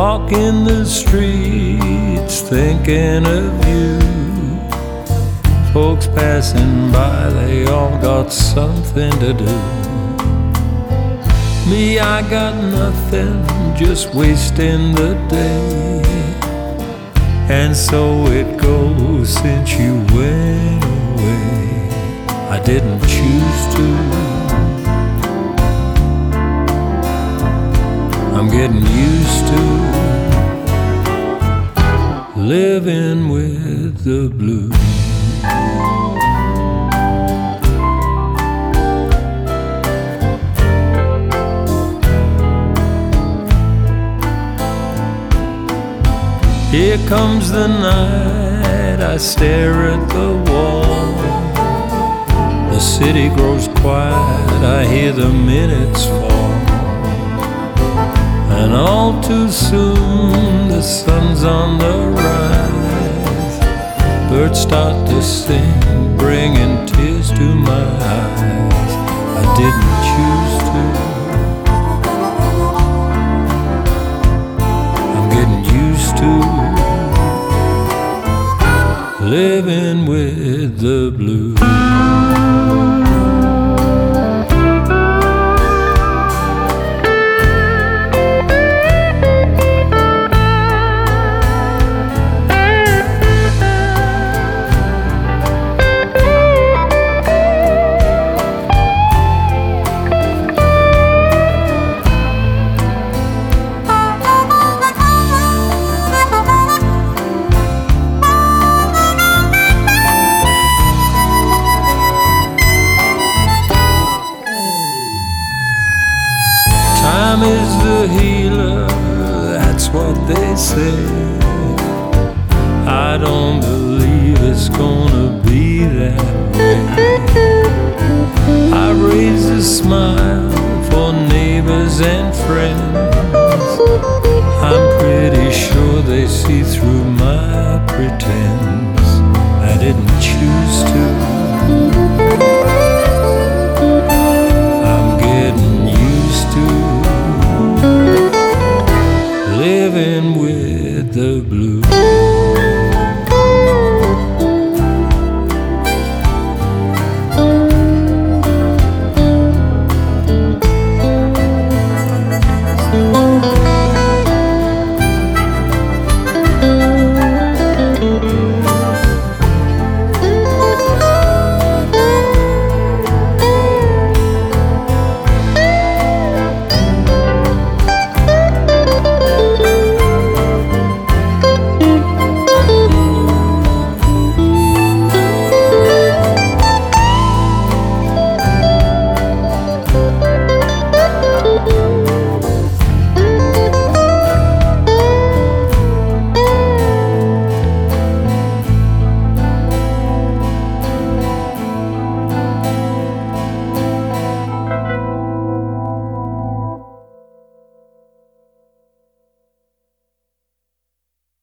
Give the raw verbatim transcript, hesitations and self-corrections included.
walking the streets thinking of you. Folks passing by, they all got something to do. Me, I got nothing, just wasting the day. And so it goes since you went away. I didn't choose to. I'm getting used to living with the blues. Here comes the night, I stare at the wall. The city grows quiet, I hear the minutes fall. And all too soon the sun's on the rise. Birds start to sing, bringing tears to my eyes. I didn't choose to. I'm getting used to living with the blues. Time is the healer, that's what they say. I don't believe it's gonna be that way. I raise a smile for neighbors and friends. I'm pretty sure they see through my pretense. I didn't